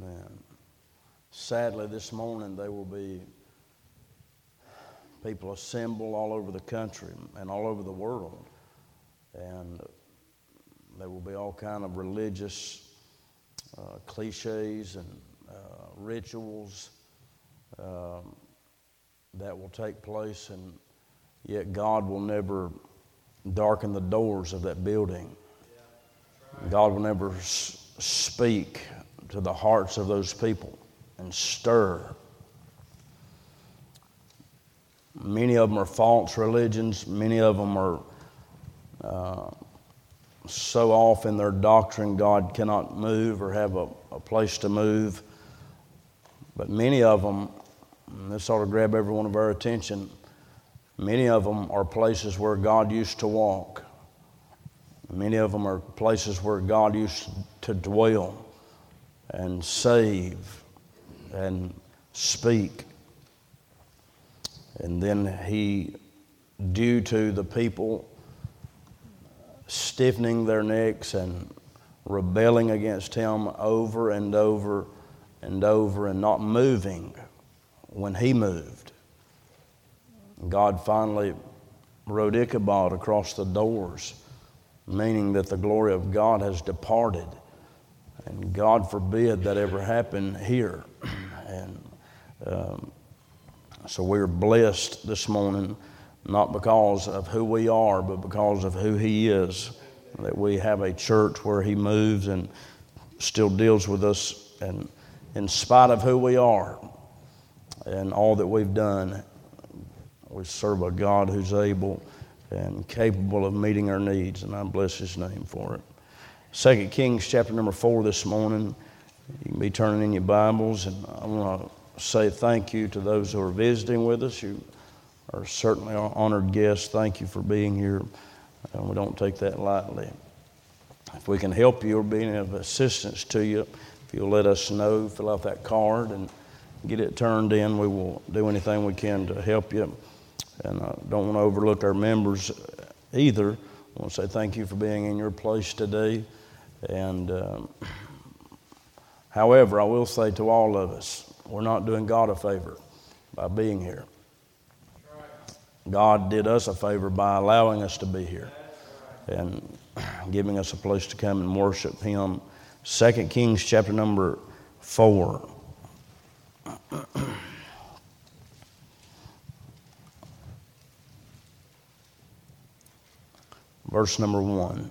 And sadly, this morning there will be people assembled all over the country and all over the world. And there will be all kind of religious cliches and rituals that will take place, and yet God will never darken the doors of that building. God will never speak to the hearts of those people and stir. Many of them are false religions. Many of them are so off in their doctrine God cannot move or have a place to move. But many of them, and this ought to grab every one of our attention, many of them are places where God used to walk. Many of them are places where God used to dwell and save and speak. And then He, due to the people stiffening their necks and rebelling against Him over and over and over and not moving when He moved, God finally wrote Ichabod across the doors, meaning that the glory of God has departed. And God forbid that ever happen here. And so we're blessed this morning, not because of who we are, but because of who He is, that we have a church where He moves and still deals with us, and in spite of who we are and all that we've done, we serve a God who's able and capable of meeting our needs, and I bless His name for it. 2 Kings chapter number 4 this morning. You can be turning in your Bibles, and I want to say thank you to those who are visiting with us. You are certainly our honored guests. Thank you for being here, and we don't take that lightly. If we can help you or be of assistance to you, if you'll let us know, fill out that card and get it turned in, we will do anything we can to help you. And I don't want to overlook our members either. I want to say thank you for being in your place today. And however, I will say to all of us, we're not doing God a favor by being here. God did us a favor by allowing us to be here and giving us a place to come and worship Him. 2 Kings chapter number 4. Verse number 1.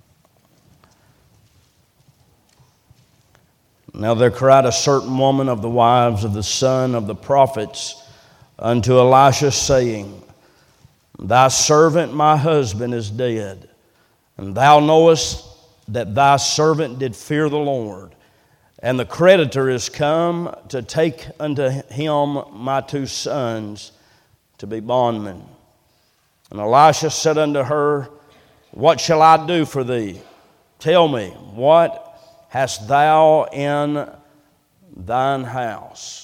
Now there cried a certain woman of the wives of the son of the prophets unto Elisha, saying, Thy servant my husband is dead, and thou knowest that thy servant did fear the Lord, and the creditor is come to take unto him my 2 sons to be bondmen. And Elisha said unto her, What shall I do for thee? Tell me, what hast thou in thine house?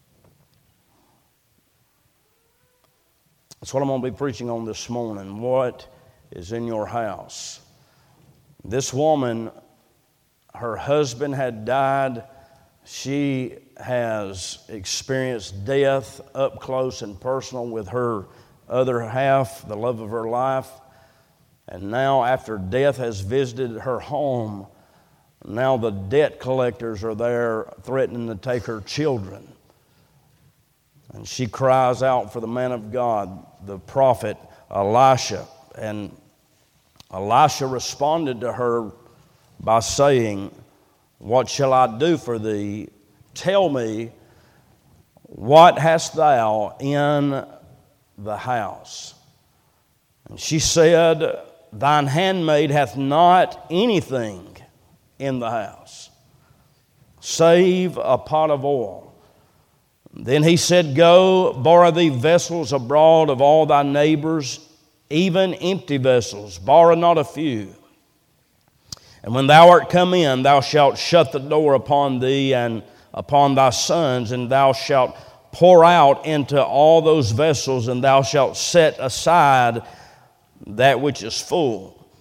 That's what I'm going to be preaching on this morning. What is in your house? This woman, her husband had died. She has experienced death up close and personal with her other half, the love of her life. And now, after death has visited her home, now the debt collectors are there threatening to take her children. And she cries out for the man of God, the prophet Elisha. And Elisha responded to her by saying, What shall I do for thee? Tell me, what hast thou in the house? And she said, Thine handmaid hath not anything in the house, save a pot of oil. Then he said, Go, borrow thee vessels abroad of all thy neighbors, even empty vessels, borrow not a few. And when thou art come in, thou shalt shut the door upon thee and upon thy sons, and thou shalt pour out into all those vessels, and thou shalt set aside that which is full.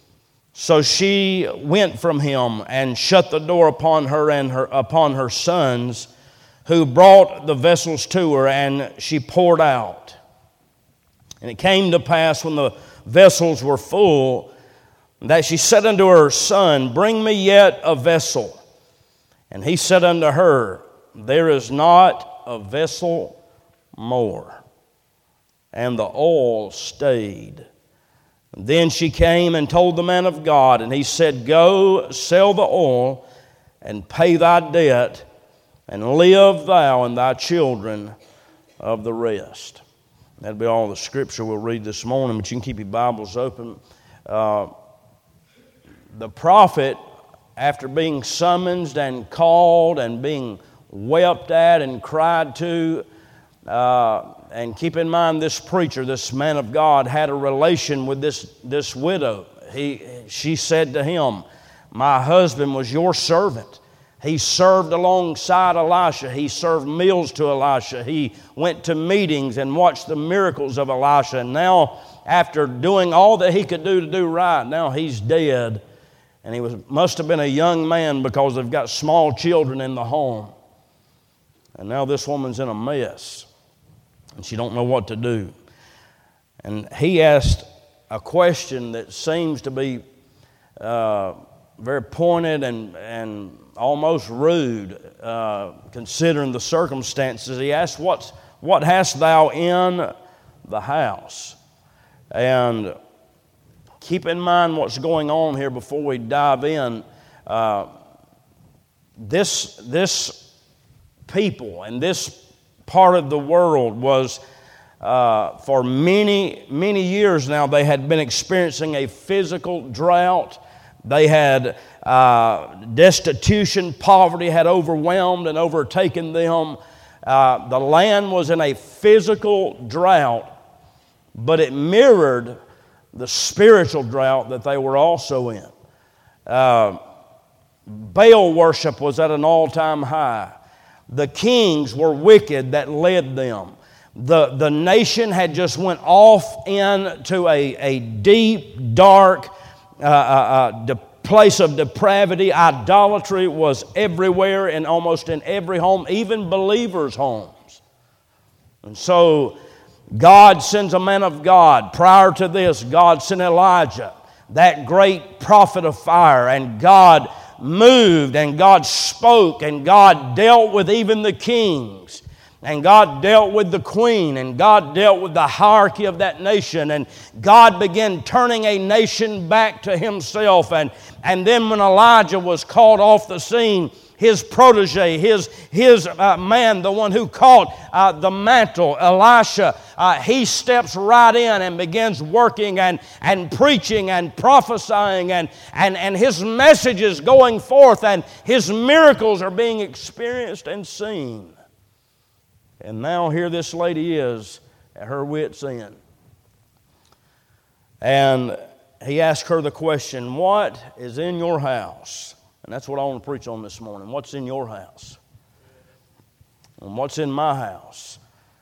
So she went from him and shut the door upon her and upon her sons, who brought the vessels to her, and she poured out. And it came to pass, when the vessels were full, that she said unto her son, Bring me yet a vessel. And he said unto her, There is not a vessel more. And the oil stayed. And then she came and told the man of God, and he said, Go, sell the oil, and pay thy debt, and live thou and thy children of the rest. That'll be all the scripture we'll read this morning, but you can keep your Bibles open. The prophet, after being summoned and called and being wept at and cried to, and keep in mind, this preacher, this man of God, had a relation with this widow. She said to him, My husband was your servant. He served alongside Elisha. He served meals to Elisha. He went to meetings and watched the miracles of Elisha. And now, after doing all that he could do to do right, now he's dead. And he must have been a young man, because they've got small children in the home. And now this woman's in a mess, and she don't know what to do. And he asked a question that seems to be very pointed and almost rude, considering the circumstances. He asked, What hast thou in the house? And keep in mind what's going on here before we dive in. This people and this part of the world was, for many, many years now, they had been experiencing a physical drought. They had destitution, poverty had overwhelmed and overtaken them. The land was in a physical drought, but it mirrored the spiritual drought that they were also in. Baal worship was at an all-time high. The kings were wicked that led them. The nation had just went off into a deep, dark place of depravity. Idolatry was everywhere and almost in every home, even believers' homes. And so God sends a man of God. Prior to this, God sent Elijah, that great prophet of fire, and God moved, and God spoke, and God dealt with even the kings, and God dealt with the queen, and God dealt with the hierarchy of that nation, and God began turning a nation back to Himself. And then when Elijah was called off the scene, his protege, his man, the one who caught the mantle, Elisha, he steps right in and begins working and preaching and prophesying, and his message is going forth, and his miracles are being experienced and seen. And now here this lady is at her wit's end. And he asked her the question, What is in your house? And that's what I want to preach on this morning. What's in your house? And what's in my house?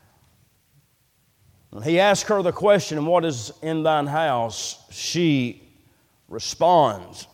When he asked her the question, What is in thine house? She responds,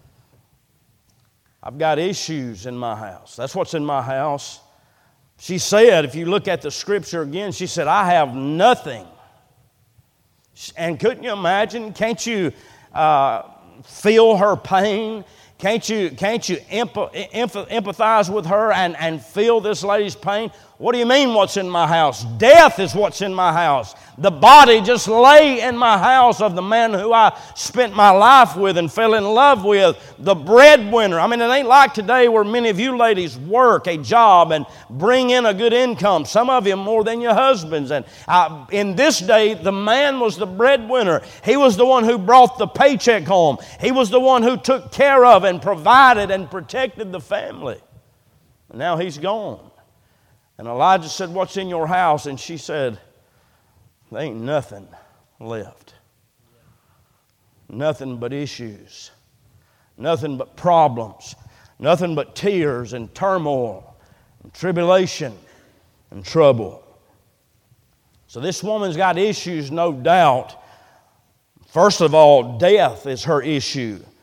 I've got issues in my house. That's what's in my house. She said, if you look at the scripture again, she said, I have nothing. And couldn't you imagine? Can't you feel her pain? Can't you empathize with her and feel this lady's pain? What do you mean, what's in my house? Death is what's in my house. The body just lay in my house of the man who I spent my life with and fell in love with, the breadwinner. I mean, it ain't like today where many of you ladies work a job and bring in a good income, some of you more than your husbands. And in this day, the man was the breadwinner. He was the one who brought the paycheck home. He was the one who took care of and provided and protected the family. And now he's gone. And Elijah said, What's in your house? And she said, There ain't nothing left. Nothing but issues. Nothing but problems. Nothing but tears and turmoil and tribulation and trouble. So this woman's got issues, no doubt. First of all, death is her issue.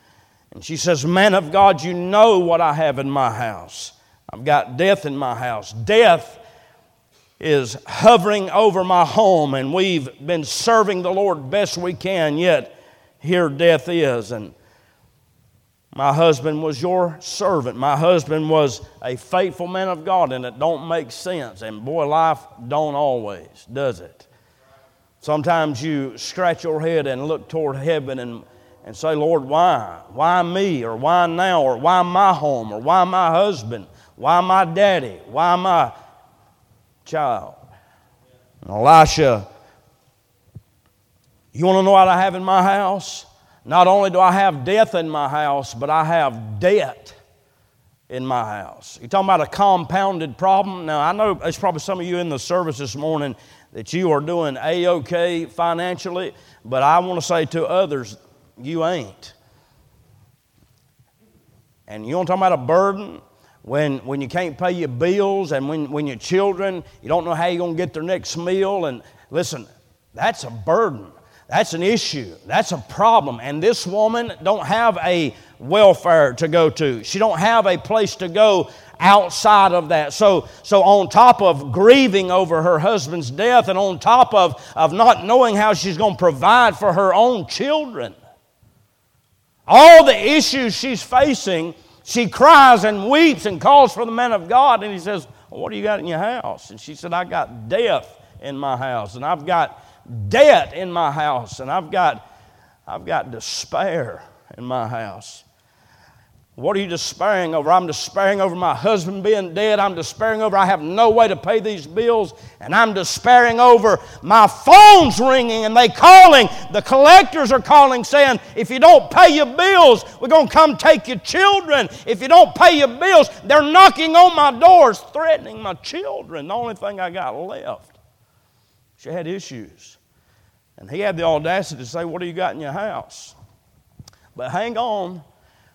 And she says, man of God, you know what I have in my house. I've got death in my house. Death is hovering over my home, and we've been serving the Lord best we can, yet here death is. And my husband was your servant. My husband was a faithful man of God, and it don't make sense. And boy, life don't always, does it? Sometimes you scratch your head and look toward heaven and say, Lord, why? Why me? Or why now? Or why my home? Or why my husband? Why my daddy? Why my child? And Elisha, you want to know what I have in my house? Not only do I have death in my house, but I have debt in my house. You're talking about a compounded problem? Now, I know there's probably some of you in the service this morning that you are doing A-OK financially, but I want to say to others, you ain't. And you want to talk about a burden? When you can't pay your bills, and when your children, you don't know how you're going to get their next meal. And listen, that's a burden. That's an issue. That's a problem. And this woman don't have a welfare to go to. She don't have a place to go outside of that. So on top of grieving over her husband's death, and on top of not knowing how she's going to provide for her own children, all the issues she's facing, she cries and weeps and calls for the man of God. And he says, well, what do you got in your house? And she said, I got death in my house, and I've got debt in my house, and I've got despair in my house. What are you despairing over? I'm despairing over my husband being dead. I'm despairing over I have no way to pay these bills. And I'm despairing over my phone's ringing and they calling. The collectors are calling saying, if you don't pay your bills, we're going to come take your children. If you don't pay your bills, they're knocking on my doors, threatening my children. The only thing I got left. She had issues. And he had the audacity to say, what do you got in your house? But hang on.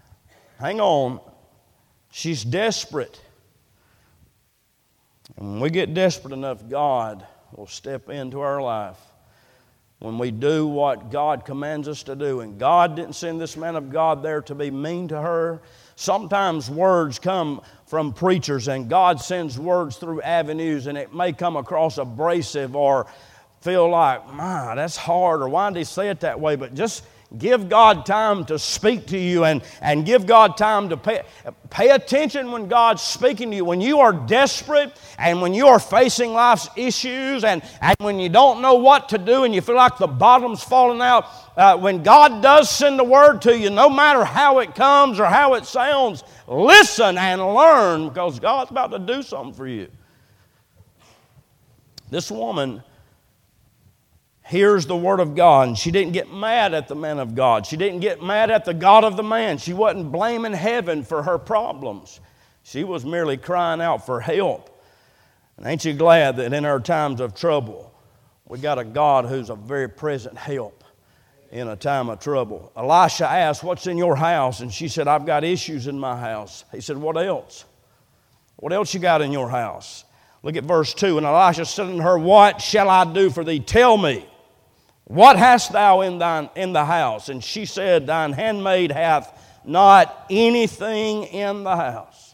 She's desperate. And when we get desperate enough, God will step into our life. When we do what God commands us to do. And God didn't send this man of God there to be mean to her. Sometimes words come from preachers, and God sends words through avenues, and it may come across abrasive or feel like, my, that's hard, or why did he say it that way? But just give God time to speak to you, and give God time to pay attention when God's speaking to you. When you are desperate and when you are facing life's issues and when you don't know what to do and you feel like the bottom's falling out, when God does send a word to you, no matter how it comes or how it sounds, listen and learn, because God's about to do something for you. This woman hears the word of God, and she didn't get mad at the man of God. She didn't get mad at the God of the man. She wasn't blaming heaven for her problems. She was merely crying out for help. And ain't you glad that in our times of trouble, we got a God who's a very present help in a time of trouble. Elisha asked, what's in your house? And she said, I've got issues in my house. He said, what else? What else you got in your house? Look at verse 2. And Elisha said unto her, what shall I do for thee? Tell me. What hast thou in the house? And she said, thine handmaid hath not anything in the house.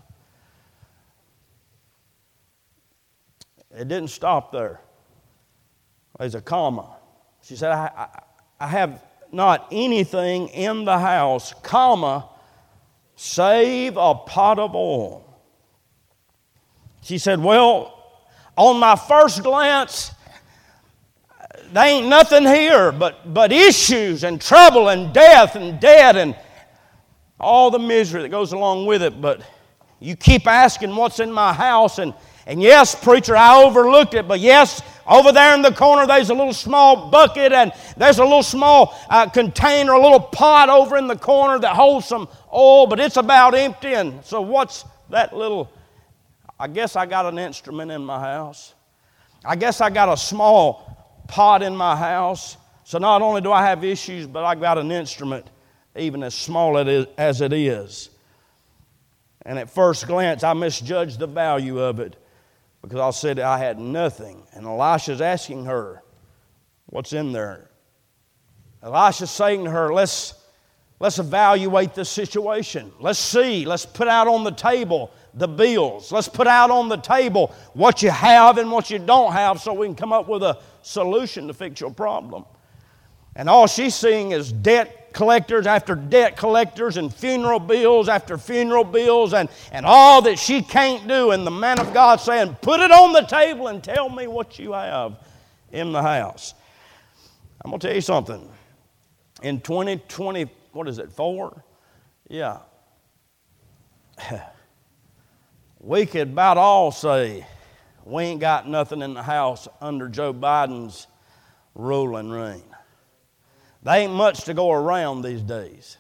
It didn't stop there. There's a comma. She said, I have not anything in the house, comma, save a pot of oil. She said, well, on my first glance, there ain't nothing here but issues and trouble and death and debt and all the misery that goes along with it. But you keep asking what's in my house. And yes, preacher, I overlooked it. But yes, over there in the corner there's a little small bucket, and there's a little small container, a little pot over in the corner that holds some oil, but it's about empty. And so what's that little? I guess I got an instrument in my house. I guess I got a small pot in my house. So not only do I have issues, but I got an instrument, even as small as it is. And at first glance, I misjudged the value of it because I said I had nothing. And Elisha's asking her, what's in there? Elisha's saying to her, let's Let's evaluate the situation. Let's see. Let's put out on the table the bills. Let's put out on the table what you have and what you don't have so we can come up with a solution to fix your problem. And all she's seeing is debt collectors after debt collectors and funeral bills after funeral bills and all that she can't do. And the man of God saying, put it on the table and tell me what you have in the house. I'm going to tell you something. In 2020, what is it, 4? Yeah. We could about all say we ain't got nothing in the house under Joe Biden's rule and reign. There ain't much to go around these days.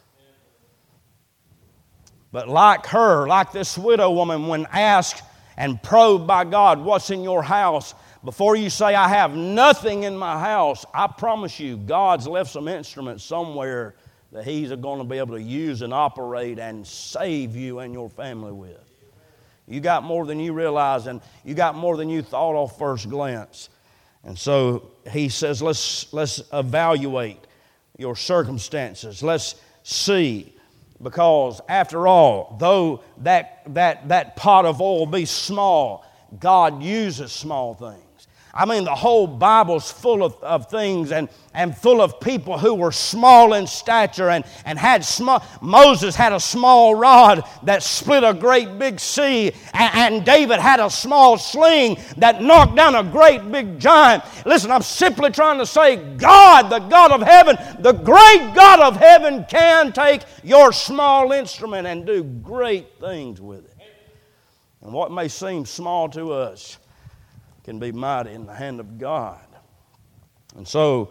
But like her, like this widow woman, when asked and probed by God, what's in your house? Before you say, I have nothing in my house, I promise you, God's left some instruments somewhere that He's going to be able to use and operate and save you and your family with. You got more than you realize, and you got more than you thought off first glance. And so He says, let's evaluate your circumstances. Let's see. Because after all, though that pot of oil be small, God uses small things. I mean, the whole Bible's full of things and full of people who were small in stature and had small. Moses had a small rod that split a great big sea, and David had a small sling that knocked down a great big giant. Listen, I'm simply trying to say God, the God of heaven, the great God of heaven can take your small instrument and do great things with it. And what may seem small to us can be mighty in the hand of God. And so,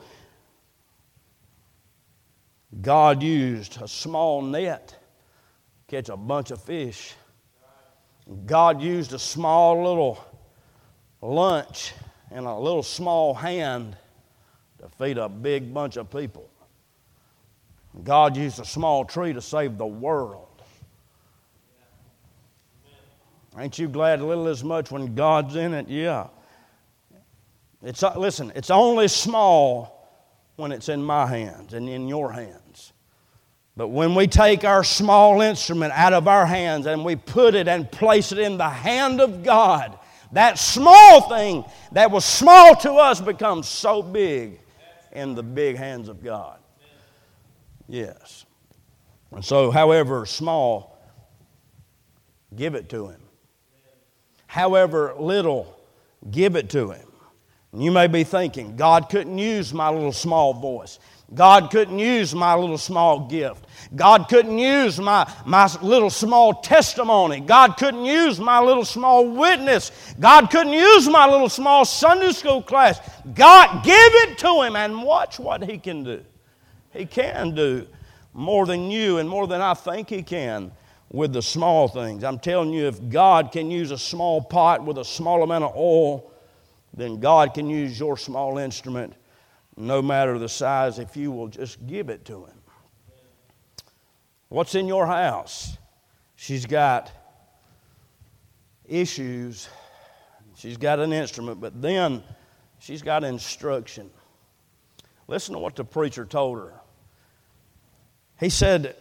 God used a small net to catch a bunch of fish. God used a small little lunch and a little small hand to feed a big bunch of people. God used a small tree to save the world. Ain't you glad a little as much when God's in it? Yeah. Listen, it's only small when it's in my hands and in your hands. But when we take our small instrument out of our hands and we put it and place it in the hand of God, that small thing that was small to us becomes so big in the big hands of God. Yes. And so, however small, give it to Him. However little, give it to Him. And you may be thinking, God couldn't use my little small voice. God couldn't use my little small gift. God couldn't use my little small testimony. God couldn't use my little small witness. God couldn't use my little small Sunday school class. God, give it to Him and watch what He can do. He can do more than you and more than I think He can with the small things. I'm telling you, if God can use a small pot with a small amount of oil, then God can use your small instrument, no matter the size, if you will just give it to Him. What's in your house? She's got issues. She's got an instrument, but then she's got instruction. Listen to what the preacher told her. He said,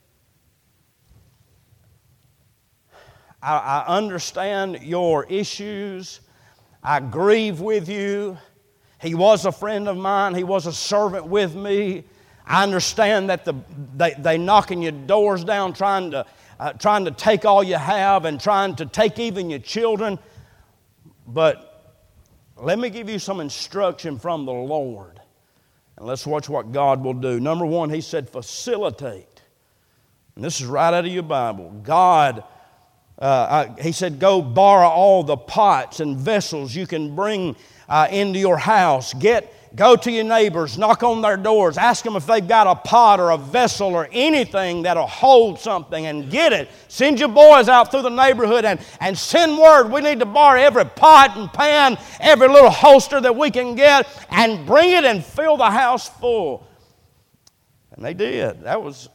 I understand your issues. I grieve with you. He was a friend of mine. He was a servant with me. I understand that they knocking your doors down, trying to take all you have and trying to take even your children. But let me give you some instruction from the Lord. And let's watch what God will do. Number one, He said, facilitate. And this is right out of your Bible. God, He said, go borrow all the pots and vessels you can bring into your house. Go to your neighbors, knock on their doors, ask them if they've got a pot or a vessel or anything that'll hold something, and get it. Send your boys out through the neighborhood and send word. We need to borrow every pot and pan, every little holster that we can get, and bring it and fill the house full. And they did. That was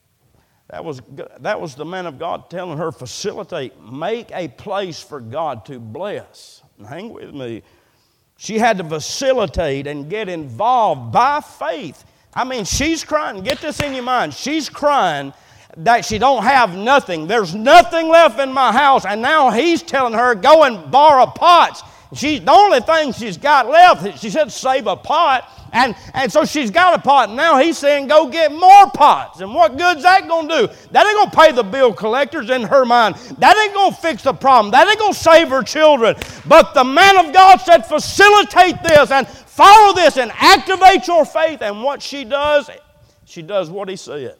the man of God telling her, facilitate, make a place for God to bless. And hang with me. She had to facilitate and get involved by faith. I mean, she's crying. Get this in your mind. She's crying that she don't have nothing. There's nothing left in my house. And now he's telling her, go and borrow pots. The only thing she's got left, she said, save a pot. And so she's got a pot. And now he's saying, go get more pots. And what good's that going to do? That ain't going to pay the bill collectors in her mind. That ain't going to fix the problem. That ain't going to save her children. But the man of God said, facilitate this and follow this and activate your faith. And what she does what he said.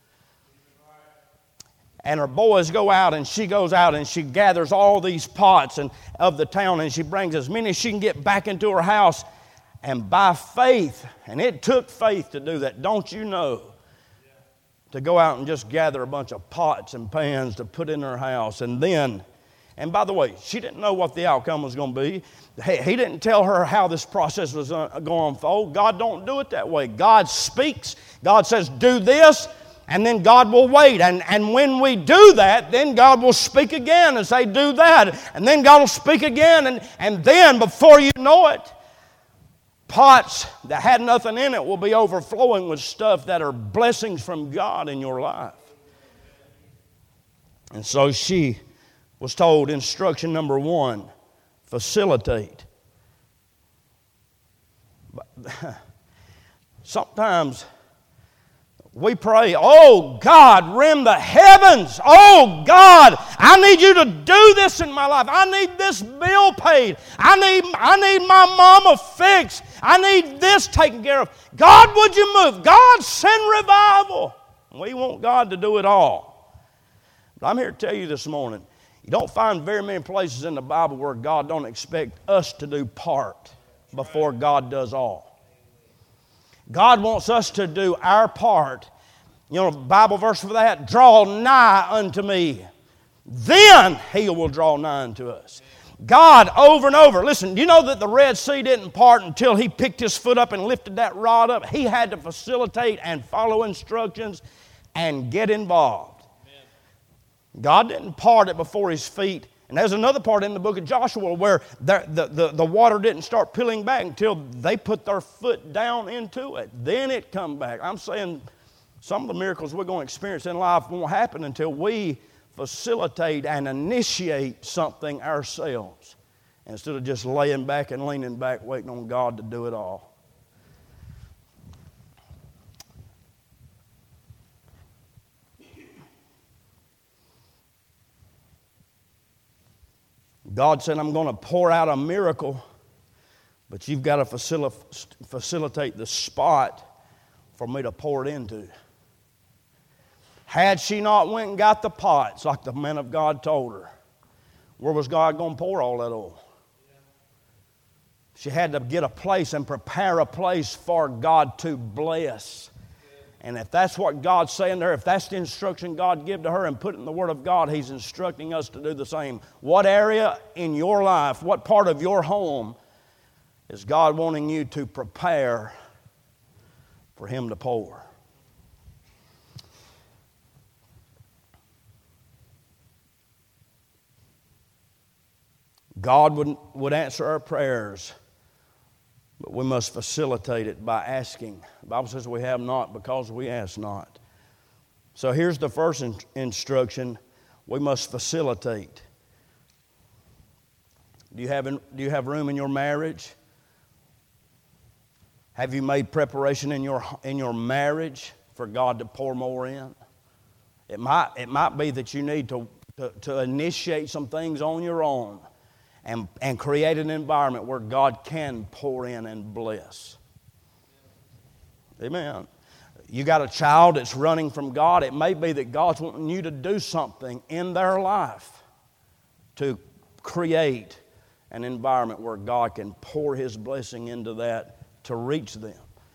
And her boys go out, and she goes out, and she gathers all these pots of the town, and she brings as many as she can get back into her house. And by faith, and it took faith to do that, don't you know, to go out and just gather a bunch of pots and pans to put in her house. And by the way, she didn't know what the outcome was going to be. He didn't tell her how this process was going to unfold. God don't do it that way. God speaks. God says, do this. And then God will wait. And when we do that, then God will speak again and say, do that. And then God will speak again. And then, before you know it, pots that had nothing in it will be overflowing with stuff that are blessings from God in your life. And so she was told, instruction number 1, facilitate. Sometimes we pray, oh God, rend the heavens. Oh God, I need you to do this in my life. I need this bill paid. I need my mama fixed. I need this taken care of. God, would you move? God, send revival. We want God to do it all. But I'm here to tell you this morning, you don't find very many places in the Bible where God don't expect us to do part before God does all. God wants us to do our part. You know, Bible verse for that, draw nigh unto me. Then he will draw nigh unto us. God, over and over. Listen, you know that the Red Sea didn't part until he picked his foot up and lifted that rod up? He had to facilitate and follow instructions and get involved. Amen. God didn't part it before his feet. And there's another part in the book of Joshua where the water didn't start peeling back until they put their foot down into it. Then it come back. I'm saying some of the miracles we're going to experience in life won't happen until we facilitate and initiate something ourselves instead of just laying back and leaning back waiting on God to do it all. God said, I'm going to pour out a miracle, but you've got to facilitate the spot for me to pour it into. Had she not went and got the pots like the man of God told her, where was God going to pour all that oil? She had to get a place and prepare a place for God to bless. And if that's what God's saying to her, if that's the instruction God gave to her and put it in the Word of God, He's instructing us to do the same. What area in your life, what part of your home is God wanting you to prepare for Him to pour? God would answer our prayers, but we must facilitate it by asking. The Bible says we have not because we ask not. So here's the first instruction. We must facilitate. Do you have room in your marriage? Have you made preparation in your marriage for God to pour more in? It might be that you need to initiate some things on your own. And create an environment where God can pour in and bless. Amen. You got a child that's running from God. It may be that God's wanting you to do something in their life to create an environment where God can pour His blessing into that to reach them.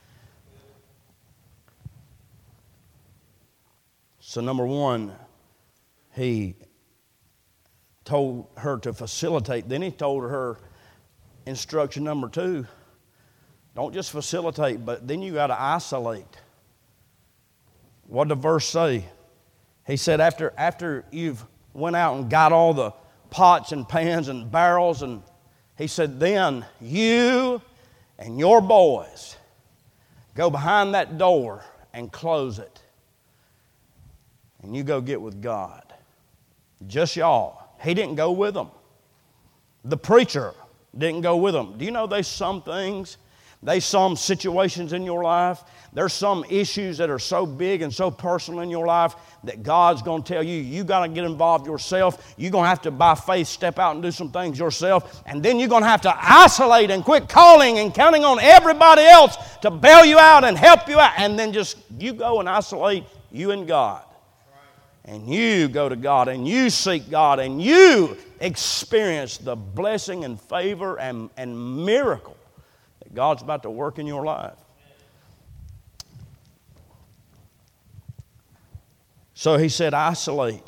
So number one, He told her to facilitate. Then He told her instruction number 2. Don't just facilitate, but then you got to isolate. What did the verse say? He said after you've went out and got all the pots and pans and barrels, and He said, then you and your boys, Go behind that door and close it. And you go get with God. Just y'all. He didn't go with them. The preacher didn't go with them. Do you know there's some things, there's some situations in your life, there's some issues that are so big and so personal in your life that God's going to tell you, you got to get involved yourself. You're going to have to, by faith, step out and do some things yourself. And then you're going to have to isolate and quit calling and counting on everybody else to bail you out and help you out. And then just you go and isolate you and God. And you go to God and you seek God and you experience the blessing and favor and miracle that God's about to work in your life. So he said, isolate.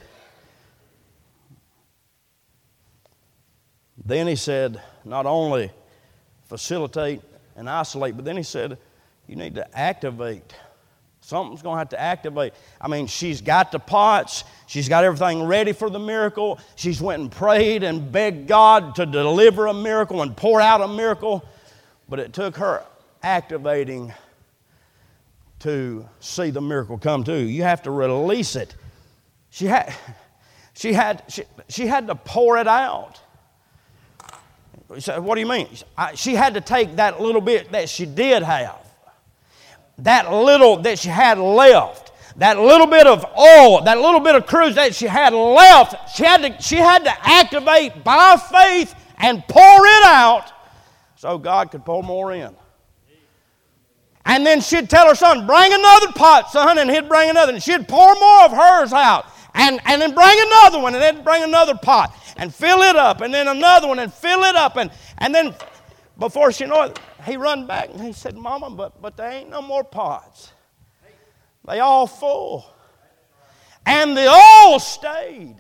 Then he said, not only facilitate and isolate, but then he said, you need to activate. Something's going to have to activate. I mean, she's got the pots. She's got everything ready for the miracle. She's went and prayed and begged God to deliver a miracle and pour out a miracle. But it took her activating to see the miracle come to. You have to release it. She had to pour it out. You say, what do you mean? She had to take that little bit that she did have. That little that she had left, that little bit of oil, that little bit of cruise that she had left, she had to activate by faith and pour it out so God could pour more in. And then she'd tell her son, bring another pot, son, and he'd bring another. And she'd pour more of hers out and then bring another one and then bring another pot and fill it up and then another one and fill it up. And then before she knew it, he run back and he said, Mama, but there ain't no more pots. They all full. And the oil stayed.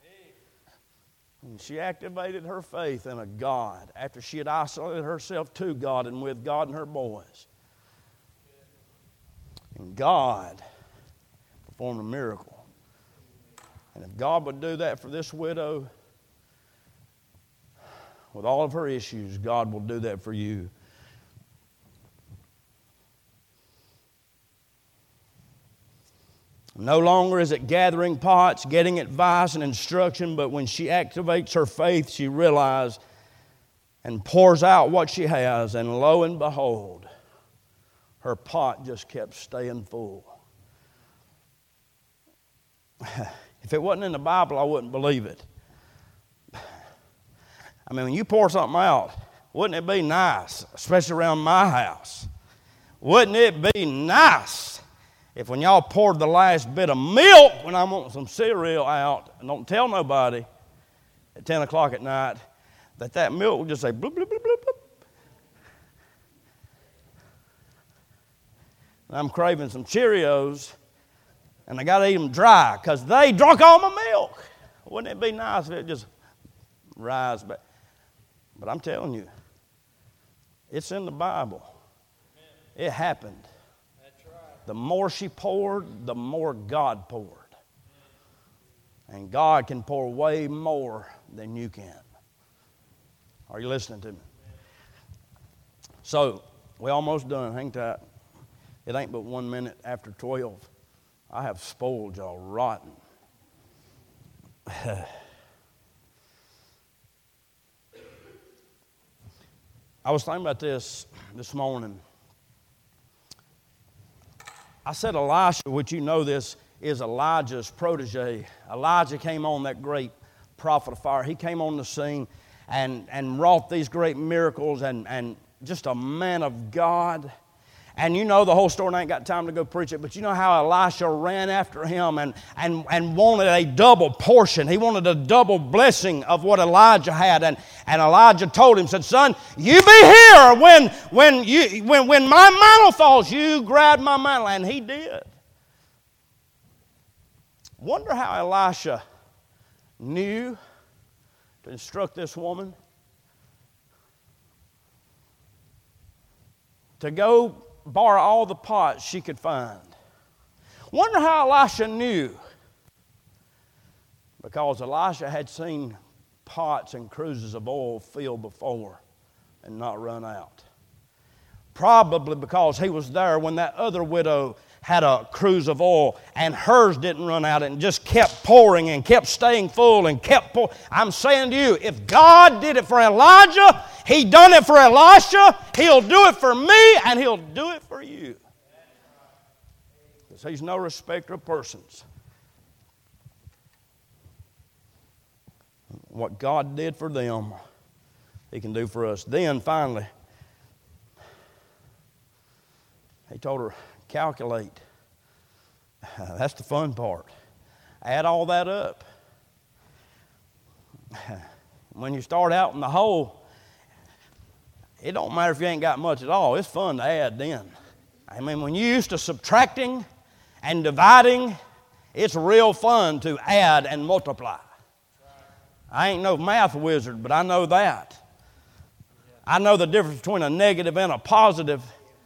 And she activated her faith in a God after she had isolated herself to God and with God and her boys. And God performed a miracle. And if God would do that for this widow, with all of her issues, God will do that for you. No longer is it gathering pots, getting advice and instruction, but when she activates her faith, she realizes and pours out what she has, and lo and behold, her pot just kept staying full. If it wasn't in the Bible, I wouldn't believe it. I mean, when you pour something out, wouldn't it be nice, especially around my house? Wouldn't it be nice if when y'all poured the last bit of milk when I want some cereal out, and don't tell nobody at 10 o'clock at night, that milk would just say bloop, bloop, bloop, bloop, bloop. And I'm craving some Cheerios, and I got to eat them dry because they drunk all my milk. Wouldn't it be nice if it just rise back? But I'm telling you, it's in the Bible. It happened. That's right. The more she poured, the more God poured. And God can pour way more than you can. Are you listening to me? So, we're almost done. Hang tight. It ain't but 1 minute after 12. I have spoiled y'all rotten. I was thinking about this morning. I said Elisha, which you know this, is Elijah's protege. Elijah came on, that great prophet of fire. He came on the scene and wrought these great miracles and just a man of God. And you know the whole story, and I ain't got time to go preach it, but you know how Elisha ran after him and wanted a double portion. He wanted a double blessing of what Elijah had. And Elijah told him, said, son, you be here when my mantle falls, you grab my mantle. And he did. Wonder how Elisha knew to instruct this woman to go borrow all the pots she could find. Wonder how Elisha knew. Because Elisha had seen pots and cruises of oil filled before and not run out. Probably because he was there when that other widow had a cruse of oil and hers didn't run out and just kept pouring and kept staying full and kept pouring. I'm saying to you, if God did it for Elijah, He done it for Elisha, He'll do it for me and He'll do it for you. Because He's no respecter of persons. What God did for them, He can do for us. Then finally, He told her, calculate. That's the fun part. Add all that up. When you start out in the hole, it don't matter if you ain't got much at all. It's fun to add then. I mean, when you're used to subtracting and dividing, it's real fun to add and multiply. I ain't no math wizard, but I know that. I know the difference between a negative and a positive.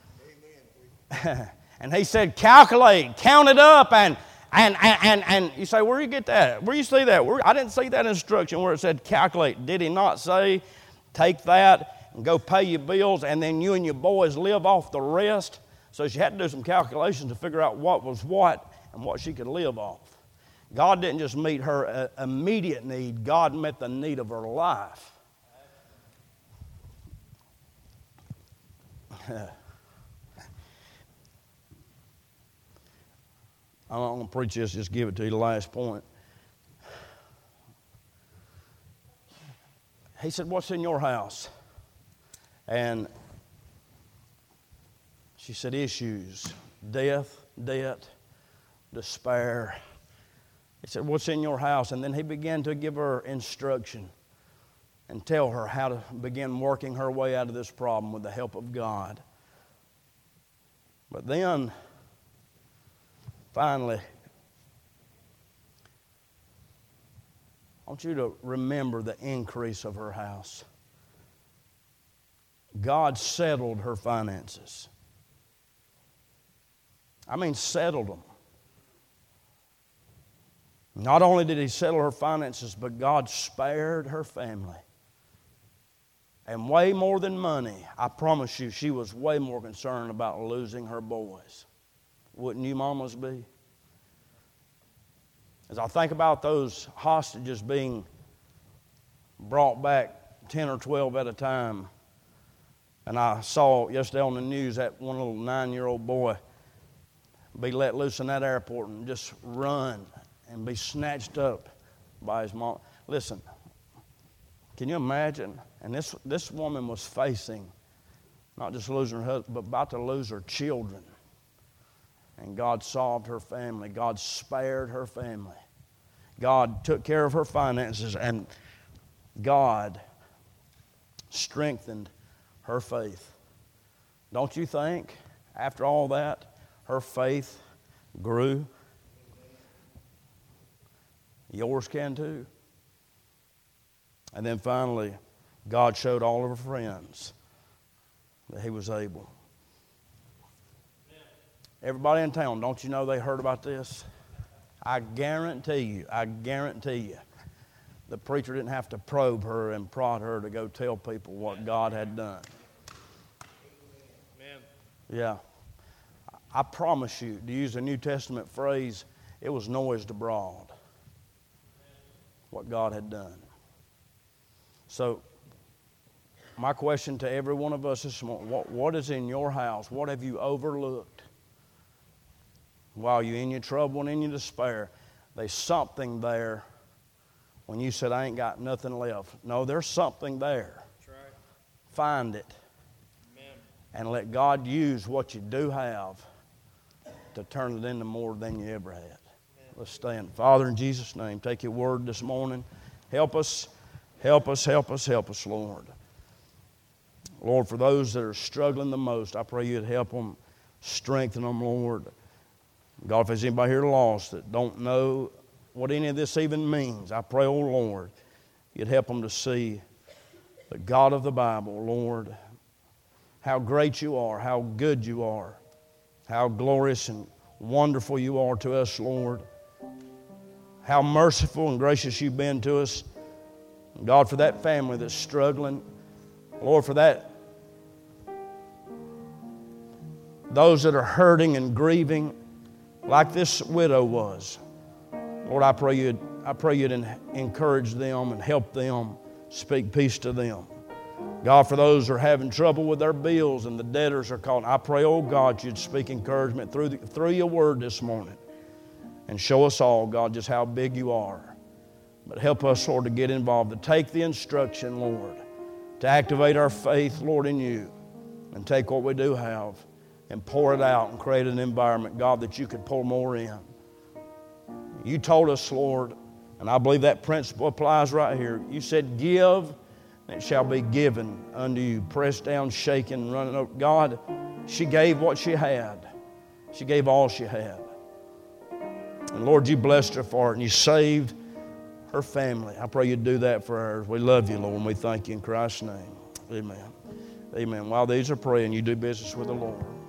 And he said, calculate, count it up, and you say, where do you get that? Where do you see that? I didn't see that instruction where it said calculate. Did he not say, take that and go pay your bills, and then you and your boys live off the rest? So she had to do some calculations to figure out what was what and what she could live off. God didn't just meet her immediate need. God met the need of her life. I'm not going to preach this, just give it to you the last point. He said, what's in your house? And she said, issues, death, debt, despair. He said, what's in your house? And then he began to give her instruction and tell her how to begin working her way out of this problem with the help of God. But then, finally, I want you to remember the increase of her house. God settled her finances. I mean, settled them. Not only did He settle her finances, but God spared her family. And way more than money, I promise you, she was way more concerned about losing her boys. Wouldn't you mamas be? As I think about those hostages being brought back 10 or 12 at a time, and I saw yesterday on the news that one little 9-year-old boy be let loose in that airport and just run and be snatched up by his mom. Listen, can you imagine? And this woman was facing not just losing her husband, but about to lose her children. And God solved her family. God spared her family. God took care of her finances, and God strengthened her faith. Don't you think, after all that, her faith grew? Yours can too. And then finally, God showed all of her friends that He was able. Everybody in town, don't you know they heard about this? I guarantee you, the preacher didn't have to probe her and prod her to go tell people what God had done. Amen. Yeah. I promise you, to use a New Testament phrase, it was noised abroad what God had done. So, my question to every one of us this morning, what is in your house? What have you overlooked? While you're in your trouble and in your despair, there's something there when you said, I ain't got nothing left. No, there's something there. That's right. Find it. Amen. And let God use what you do have to turn it into more than you ever had. Amen. Let's stand. Father, in Jesus' name, take your word this morning. Help us, Lord. Lord, for those that are struggling the most, I pray you'd help them, strengthen them, Lord. God, if there's anybody here lost that don't know what any of this even means, I pray, oh Lord, you'd help them to see the God of the Bible, Lord, how great you are, how good you are, how glorious and wonderful you are to us, Lord, how merciful and gracious you've been to us. God, for that family that's struggling, Lord, for that those that are hurting and grieving like this widow was. Lord, I pray you'd encourage them and help them, speak peace to them. God, for those who are having trouble with their bills and the debtors are calling, I pray, oh God, you'd speak encouragement through your word this morning and show us all, God, just how big you are. But help us, Lord, to get involved, to take the instruction, Lord, to activate our faith, Lord, in you, and take what we do have and pour it out and create an environment, God, that you could pour more in. You told us, Lord, and I believe that principle applies right here. You said, give, and it shall be given unto you. Pressed down, shaken, running over. God, she gave what she had. She gave all she had. And Lord, you blessed her for it, and you saved her family. I pray you'd do that for her. We love you, Lord, and we thank you in Christ's name. Amen. Amen. While these are praying, you do business with the Lord.